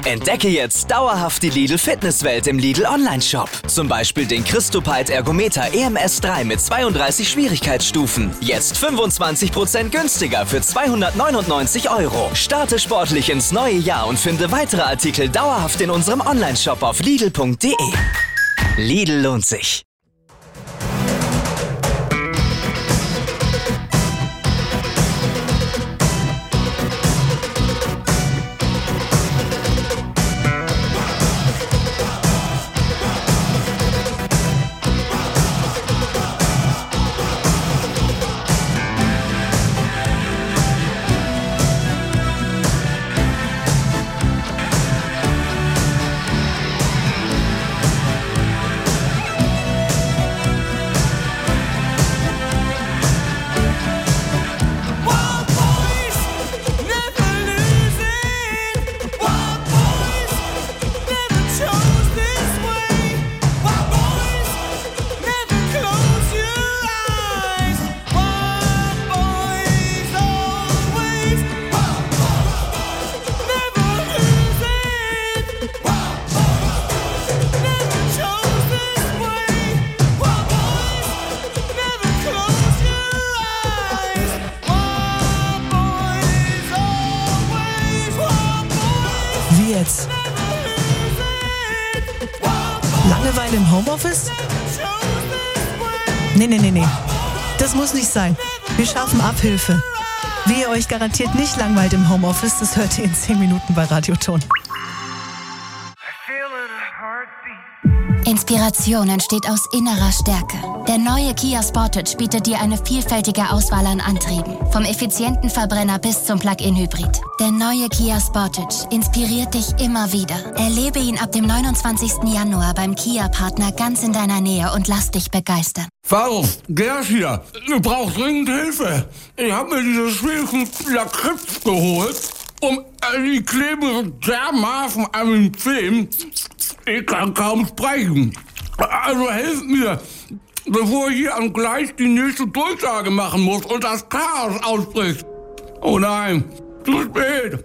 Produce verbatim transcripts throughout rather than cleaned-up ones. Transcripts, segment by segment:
Entdecke jetzt dauerhaft die Lidl Fitnesswelt im Lidl Online-Shop. Zum Beispiel den Christopite Ergometer E M S drei mit zweiunddreißig Schwierigkeitsstufen. Jetzt fünfundzwanzig Prozent günstiger für zweihundertneunundneunzig Euro. Starte sportlich ins neue Jahr und finde weitere Artikel dauerhaft in unserem Online-Shop auf lidl punkt de. Lidl lohnt sich. Jetzt. Langeweile im Homeoffice? Nee, nee, nee, nee. Das muss nicht sein. Wir schaffen Abhilfe. Wie ihr euch garantiert nicht langweilt im Homeoffice, das hört ihr in zehn Minuten bei Radioton. Inspiration entsteht aus innerer Stärke. Der neue Kia Sportage bietet dir eine vielfältige Auswahl an Antrieben. Vom effizienten Verbrenner bis zum Plug-in-Hybrid. Der neue Kia Sportage inspiriert dich immer wieder. Erlebe ihn ab dem neunundzwanzigsten Januar beim Kia-Partner ganz in deiner Nähe und lass dich begeistern. Faro, Gerd hier. Du brauchst dringend Hilfe. Ich habe mir diese schwierigen Lakritz geholt, um die kleben dermaßen an den Zähnen. Ich kann kaum sprechen. Also helft mir, bevor ich hier am Gleis die nächste Durchsage machen muss und das Chaos ausbricht. Oh nein, zu spät.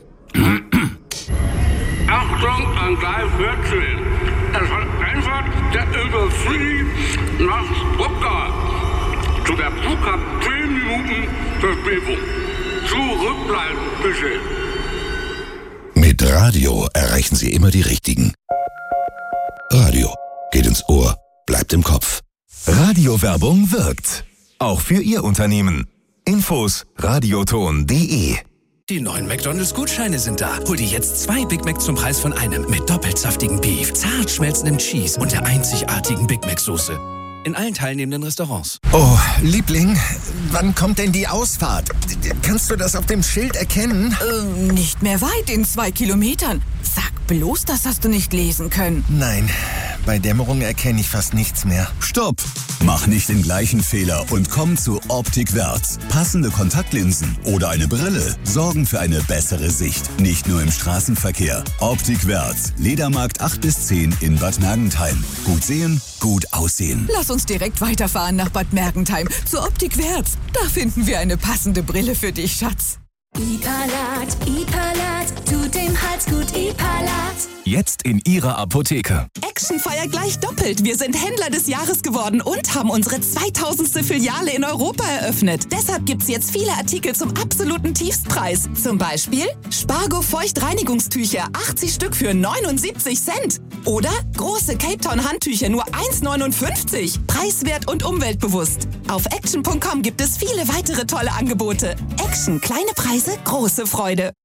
Achtung an Gleis vierzehn. Es hat einfach der Industrie nach Stuttgart. Zu der Zug hat zehn Minuten Verspätung. Zurückbleiben, bitte. Mit Radio erreichen Sie immer die Richtigen. Radio geht ins Ohr, bleibt im Kopf. Radiowerbung wirkt. Auch für Ihr Unternehmen. Infos radioton punkt de. Die neuen McDonalds-Gutscheine sind da. Hol dir jetzt zwei Big Mac zum Preis von einem. Mit doppelt saftigen Beef, zart schmelzendem Cheese und der einzigartigen Big Mac-Soße. In allen teilnehmenden Restaurants. Oh, Liebling, wann kommt denn die Ausfahrt? Kannst du das auf dem Schild erkennen? Ähm, nicht mehr weit, in zwei Kilometern. Sag bloß, das hast du nicht lesen können. Nein, bei Dämmerung erkenne ich fast nichts mehr. Stopp! Mach nicht den gleichen Fehler und komm zu Optik Wärts. Passende Kontaktlinsen oder eine Brille sorgen für eine bessere Sicht. Nicht nur im Straßenverkehr. Optik Wärts. Ledermarkt acht bis zehn in Bad Mergentheim. Gut sehen, gut aussehen. Lass uns direkt weiterfahren nach Bad Mergentheim zur Optik Wärts. Da finden wir eine passende Brille für dich, Schatz. Ipalat, Ipalat, tut dem Hals gut, Ipalat. Jetzt in Ihrer Apotheke. Action feiert gleich doppelt. Wir sind Händler des Jahres geworden und haben unsere zweitausendste Filiale in Europa eröffnet. Deshalb gibt's jetzt viele Artikel zum absoluten Tiefstpreis. Zum Beispiel Spargo Feuchtreinigungstücher, achtzig Stück für neunundsiebzig Cent. Oder große Cape Town Handtücher, nur eins neunundfünfzig. Preiswert und umweltbewusst. Auf action punkt com gibt es viele weitere tolle Angebote. Action, kleine Preise, große Freude.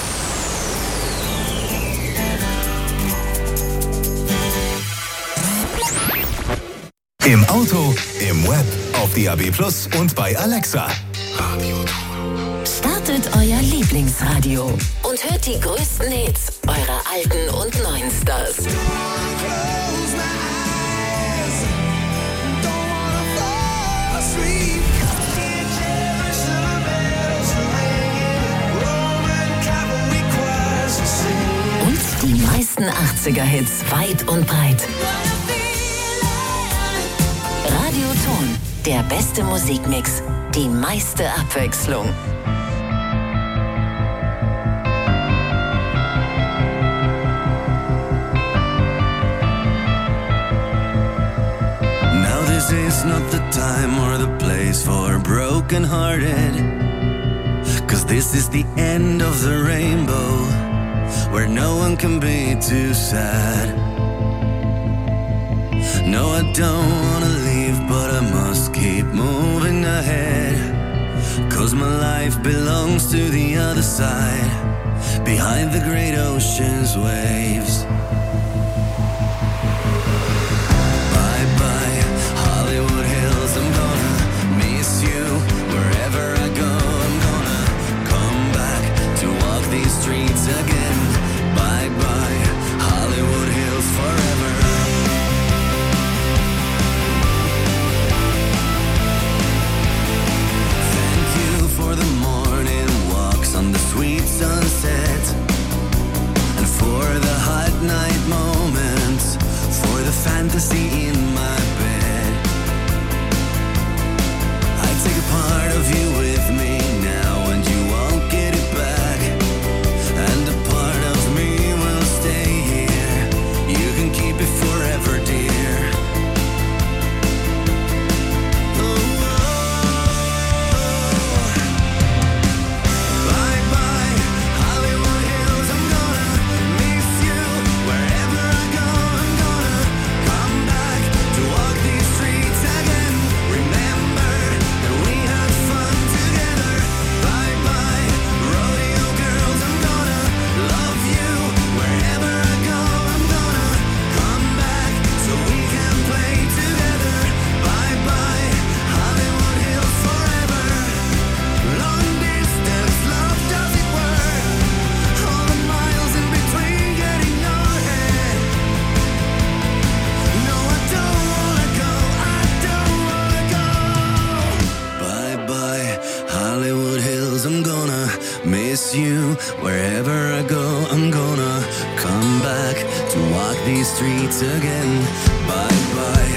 Im Auto, im Web, auf D A B Plus und bei Alexa. Radioton. Startet euer Lieblingsradio und hört die größten Hits eurer alten und neuen Stars. Und die meisten achtziger-Hits weit und breit. Radioton, der beste Musikmix, die meiste Abwechslung. Thank is not the time or the place for broken-hearted. Cause this is the end of the rainbow, where no one can be too sad. No, I don't wanna leave, but I must keep moving ahead. Cause my life belongs to the other side, behind the great ocean's waves. Bye-bye, Hollywood Hills, I'm gonna miss you. Wherever I go, I'm gonna come back to walk these streets again. Bye-bye, Hollywood Hills, forever. Thank you for the morning walks on the sweet sunset, and for the hot night moments, for the fantasy in my bed. I take a part of you with me now, and you won't get it back. And a part of me will stay here. You can keep it forever, dear. Bye-bye, Hollywood Hills, I'm gonna miss you. Wherever I go, I'm gonna come back to walk these streets again. Remember that we had fun together. Bye-bye, rodeo girls, I'm gonna love you. Wherever I go, I'm gonna come back so we can play together. Bye-bye, Hollywood Hills, forever. Long distance love, does it work? All the miles in between getting your head. No, I don't wanna go, I don't wanna go. Bye-bye, Hollywood Hills, I'm gonna miss you. Wherever I go, I'm gonna come back to walk these streets again. Bye-bye.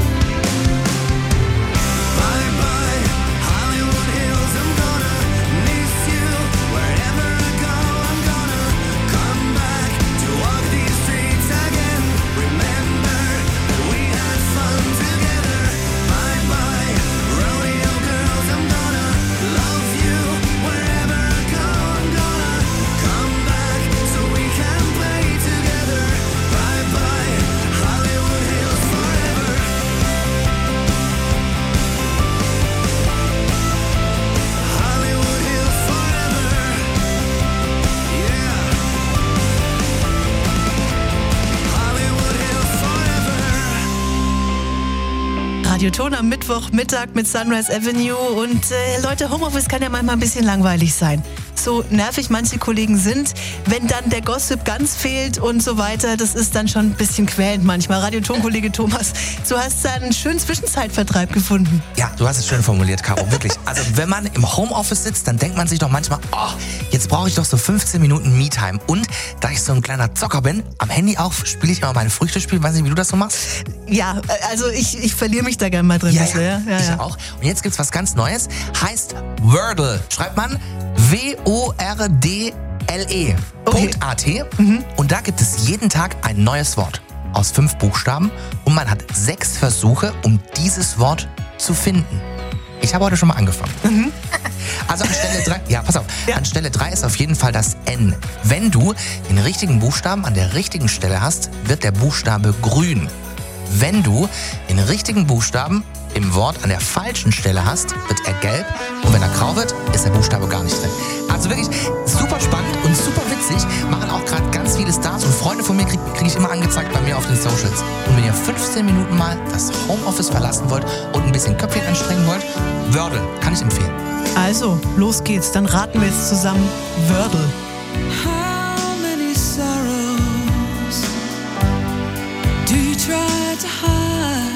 Bye-bye, Hollywood Hills, I'm gonna miss you. Wherever I go, I'm gonna come back to walk these streets again. Remember that we had fun together. Bye-bye, rodeo girls, I'm gonna love you. Wherever I go, I'm gonna come back so we can play together. Bye-bye, Hollywood Hills, forever. Hollywood Hills, forever. Yeah. Hollywood Hills, forever. Radioton am Mittwochmittag mit Sunrise Avenue. Und äh, Leute, Homeoffice kann ja manchmal ein bisschen langweilig sein. So nervig manche Kollegen sind, wenn dann der Gossip ganz fehlt und so weiter, das ist dann schon ein bisschen quälend manchmal. Radioton-Kollege Thomas, du hast da einen schönen Zwischenzeitvertreib gefunden. Ja, du hast es schön formuliert, Caro, wirklich. Also wenn man im Homeoffice sitzt, dann denkt man sich doch manchmal, oh, jetzt brauche ich doch so fünfzehn Minuten Me-Time. Und da ich so ein kleiner Zocker bin, am Handy auch spiele ich immer meine Früchtespiel. Weiß nicht, wie du das so machst? Ja, also ich, ich verliere mich da gerne mal drin. Ja, bisschen, ja, ja, ich ja. auch. Und jetzt gibt's was ganz Neues, heißt Wordle. Schreibt man W O R D L E. Okay. .at. Mhm. Und da gibt es jeden Tag ein neues Wort aus fünf Buchstaben und man hat sechs Versuche, um dieses Wort zu finden. Ich habe heute schon mal angefangen. Mhm. Also an Stelle drei, ja, pass auf, ja. An Stelle drei ist auf jeden Fall das N. Wenn du den richtigen Buchstaben an der richtigen Stelle hast, wird der Buchstabe grün. Wenn du den richtigen Buchstaben im Wort an der falschen Stelle hast, wird er gelb. Und wenn er grau wird, ist der Buchstabe gar nicht drin. Also wirklich super spannend und super witzig. Machen auch gerade ganz viele Stars. Und Freunde von mir kriege krieg ich immer angezeigt bei mir auf den Socials. Und wenn ihr fünfzehn Minuten mal das Homeoffice verlassen wollt und ein bisschen Köpfchen anstrengen wollt, Wordle kann ich empfehlen. Also, los geht's. Dann raten wir jetzt zusammen Wordle. How many sorrows do you try to hide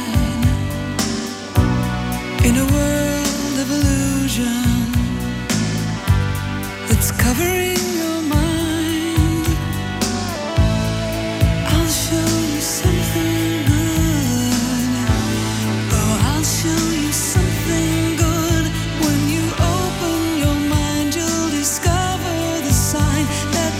in a world of illusion that's covering your mind? I'll show you something good. Oh, I'll show you something good. When you open your mind, you'll discover the sign that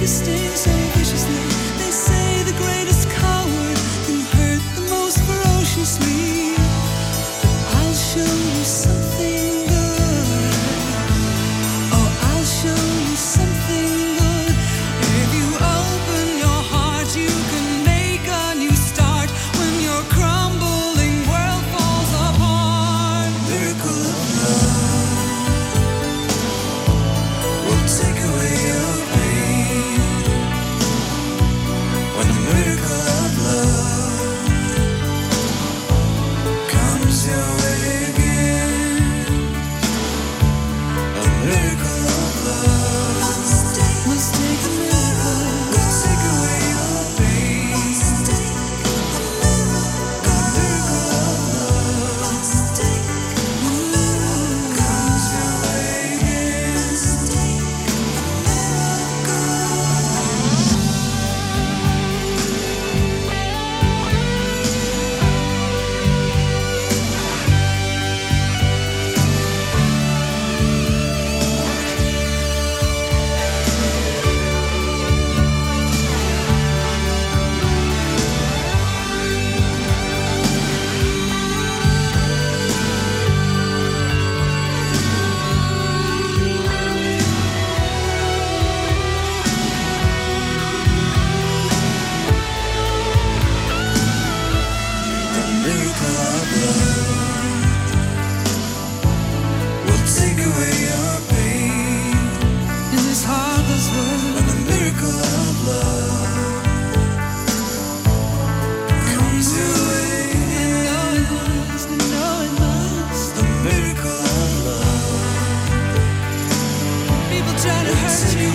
you sting so viciously. They say the greatest coward can hurt the most ferociously. I'll show you something good. Oh, I'll show you something good. If you open your heart, you can make a new start. When your crumbling world falls apart, miracle of love will take away your pain. When the miracle of love comes your way again, a miracle of love must take a miracle, will take away your pain. A miracle of love comes your way again. The miracle of love will take away your pain. In this heartless world, when the miracle of love comes your way, you know it must, you know it must. The miracle of love, people try to hurt you,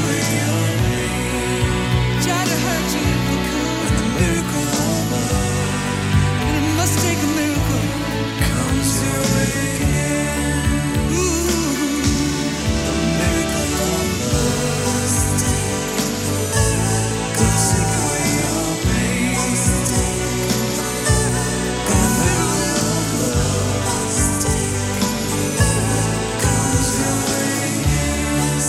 try to hurt you if they could. When the miracle of love, and it must take a miracle, comes your way again. Ooh, the miracle of love will take away your pain. The miracle of love comes your way again.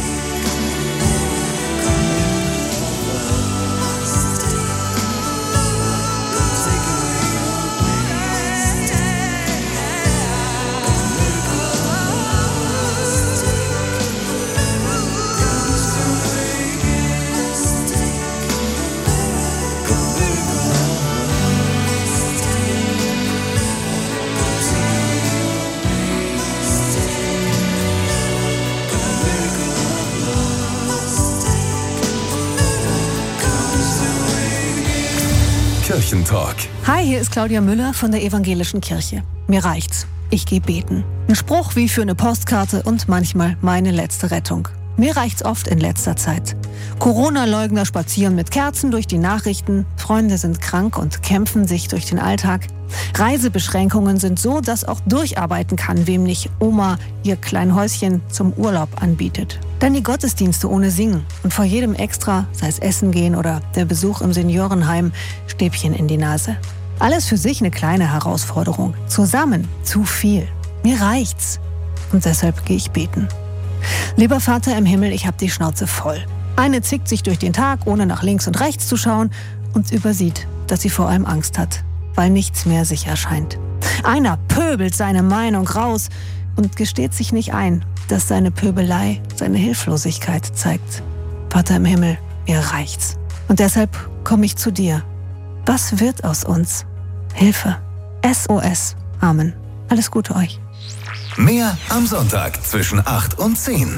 Kirchentalk. Hi, hier ist Claudia Müller von der Evangelischen Kirche. Mir reicht's. Ich gehe beten. Ein Spruch wie für eine Postkarte und manchmal meine letzte Rettung. Mir reicht's oft in letzter Zeit. Corona-Leugner spazieren mit Kerzen durch die Nachrichten, Freunde sind krank und kämpfen sich durch den Alltag. Reisebeschränkungen sind so, dass auch durcharbeiten kann, wem nicht Oma ihr klein Häuschen zum Urlaub anbietet. Dann die Gottesdienste ohne Singen und vor jedem Extra, sei es Essen gehen oder der Besuch im Seniorenheim, Stäbchen in die Nase. Alles für sich eine kleine Herausforderung. Zusammen zu viel. Mir reicht's. Und deshalb gehe ich beten. Lieber Vater im Himmel, ich hab die Schnauze voll. Eine zickt sich durch den Tag, ohne nach links und rechts zu schauen und übersieht, dass sie vor allem Angst hat, weil nichts mehr sicher scheint. Einer pöbelt seine Meinung raus und gesteht sich nicht ein, dass seine Pöbelei seine Hilflosigkeit zeigt. Vater im Himmel, mir reicht's. Und deshalb komme ich zu dir. Was wird aus uns? Hilfe. S O S. Amen. Alles Gute euch. Mehr am Sonntag zwischen acht und zehn.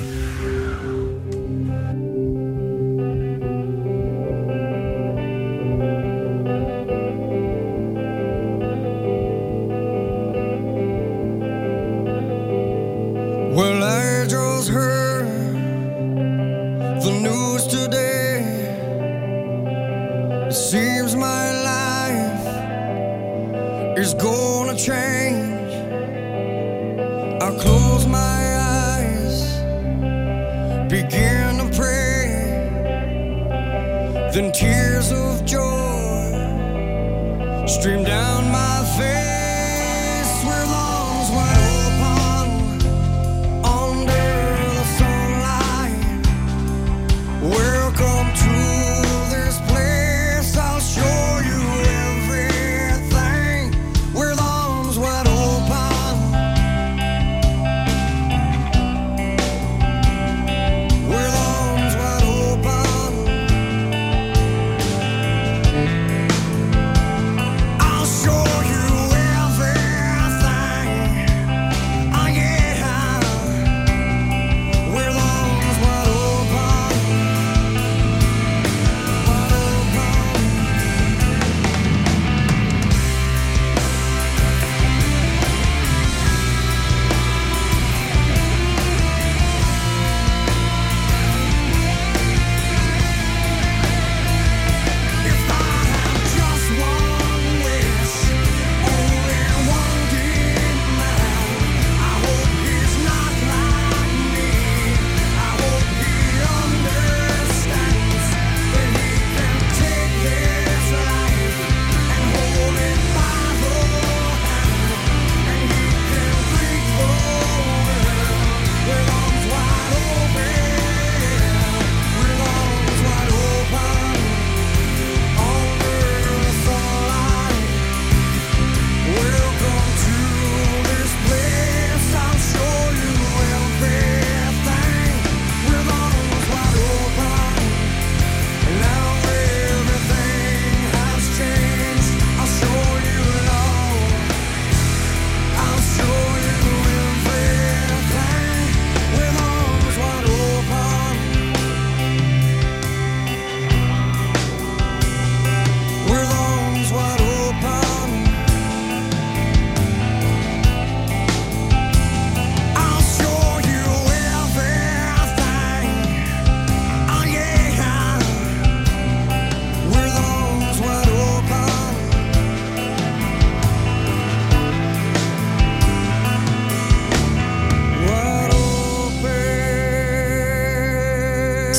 Well, I just heard the news today. It seems my life is gonna change. I close my eyes, begin to pray. Then tears of joy stream down my face with lungs wide open under the sunlight. Welcome to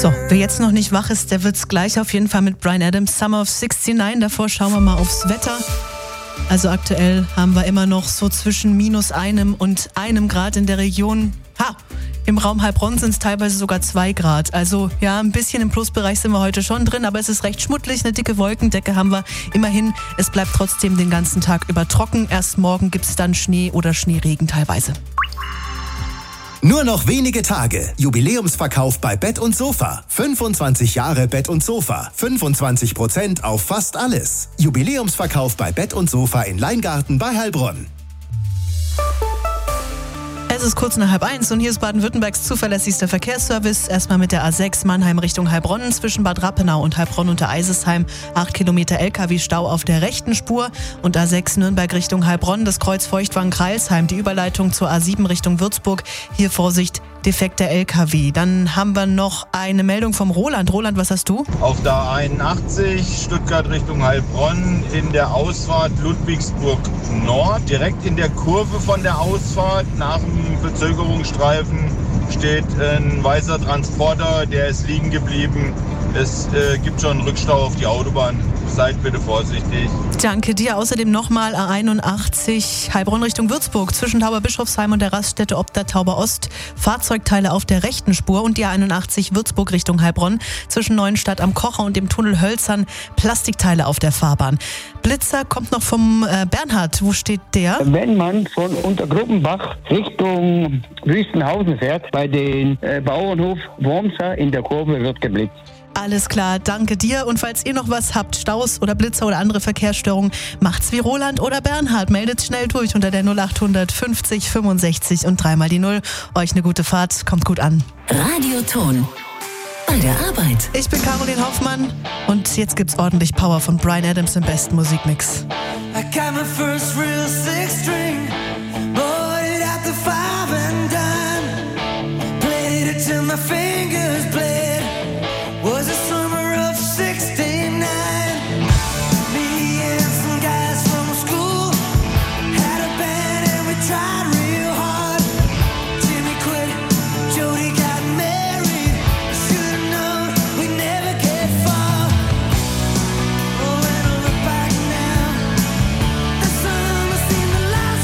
So, wer jetzt noch nicht wach ist, der wird's gleich auf jeden Fall mit Bryan Adams, Summer of sixty-nine. Davor schauen wir mal aufs Wetter. Also aktuell haben wir immer noch so zwischen minus einem und einem Grad in der Region. Ha! Im Raum Heilbronn sind es teilweise sogar zwei Grad. Also ja, ein bisschen im Plusbereich sind wir heute schon drin, aber es ist recht schmuddelig. Eine dicke Wolkendecke haben wir immerhin. Es bleibt trotzdem den ganzen Tag über trocken. Erst morgen gibt es dann Schnee oder Schneeregen teilweise. Nur noch wenige Tage. Jubiläumsverkauf bei Bett und Sofa. fünfundzwanzig Jahre Bett und Sofa. fünfundzwanzig Prozent auf fast alles. Jubiläumsverkauf bei Bett und Sofa in Leingarten bei Heilbronn. Es ist kurz nach halb eins und hier ist Baden-Württembergs zuverlässigster Verkehrsservice. Erstmal mit der A sechs Mannheim Richtung Heilbronn zwischen Bad Rappenau und Heilbronn unter Eisesheim. acht Kilometer L K W-Stau auf der rechten Spur. Und A sechs Nürnberg Richtung Heilbronn, das Kreuz Feuchtwangen-Kreilsheim. Die Überleitung zur A sieben Richtung Würzburg. Hier Vorsicht, defekter L K W. Dann haben wir noch eine Meldung vom Roland. Roland, was hast du? Auf der A einundachtzig Stuttgart Richtung Heilbronn in der Ausfahrt Ludwigsburg Nord. Direkt in der Kurve von der Ausfahrt nach dem Verzögerungsstreifen steht ein weißer Transporter, der ist liegen geblieben. Es äh, gibt schon einen Rückstau auf die Autobahn. Seid bitte vorsichtig. Danke dir. Außerdem nochmal A einundachtzig Heilbronn Richtung Würzburg zwischen Tauberbischofsheim und der Raststätte ob der Tauber Ost. Fahrzeugteile auf der rechten Spur und die A einundachtzig Würzburg Richtung Heilbronn zwischen Neuenstadt am Kocher und dem Tunnel Hölzern. Plastikteile auf der Fahrbahn. Blitzer kommt noch vom äh, Bernhard. Wo steht der? Wenn man von Untergruppenbach Richtung Wüstenhausen fährt, bei den äh, Bauernhof Wormser in der Kurve wird geblitzt. Alles klar, danke dir. Und falls ihr noch was habt, Staus oder Blitzer oder andere Verkehrsstörungen, macht's wie Roland oder Bernhard. Meldet schnell durch unter der null achthundert fünfzig fünfundsechzig und dreimal die Null. Euch eine gute Fahrt, kommt gut an. Radioton bei der Arbeit. Ich bin Caroline Hoffmann und jetzt gibt's ordentlich Power von Bryan Adams im besten Musikmix. I got my first real six string, bought it at the five and dime, played it till my fingers bled, was the summer of sixty-nine, me and some guys from school, had a band and we tried real hard, Jimmy quit, Jody got married, should've known we never get far, oh when I look back now, the summer seemed to last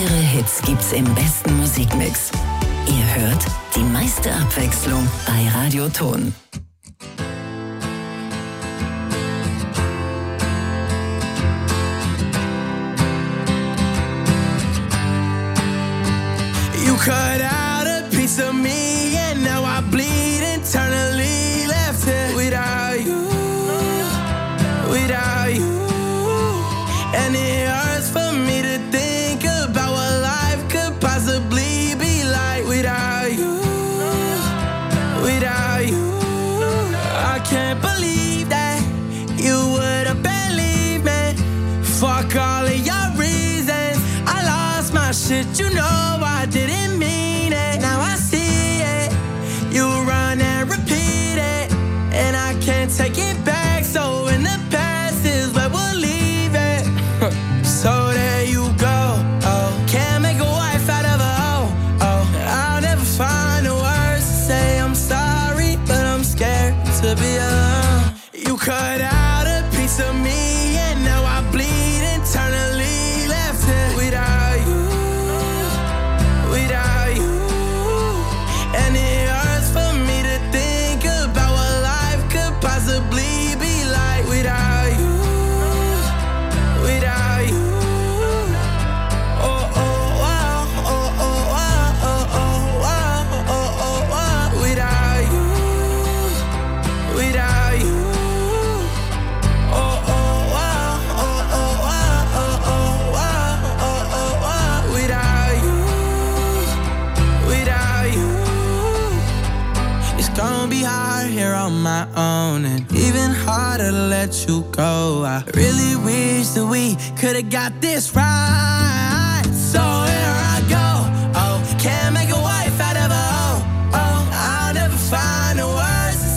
Eure Hits gibt's im besten Musikmix. Ihr hört die meiste Abwechslung bei Radioton. You cut out a piece of me and now I bleed internally. Left here without you, without you. And it hurts for me to think about what life could possibly be like without you, without you. I can't believe that you would have believed me. Fuck all of your reasons. I lost my shit, you know I didn't mean it. Now I see it. You run and repeat it, and I can't take it back. So in the past is where we'll leave it. So there you go. Oh, can't make a wife out of a hoe. Oh, I'll never find the words to say I'm sorry, but I'm scared to be alone. You cut out a piece of me, and now I bleed internally. Left here without you, without you. And it hurts for me to think about what life could possibly be like without you, without you. Oh, oh, wow, oh, oh, wow, oh, oh, wow, oh, oh, wow. Without you, without you. Oh, oh, wow, oh, oh, wow, oh, oh, wow, oh, oh, wow. Without you, without you. It's gonna be hard here on my own, and even harder to let you go. I really wish that we could've got this right.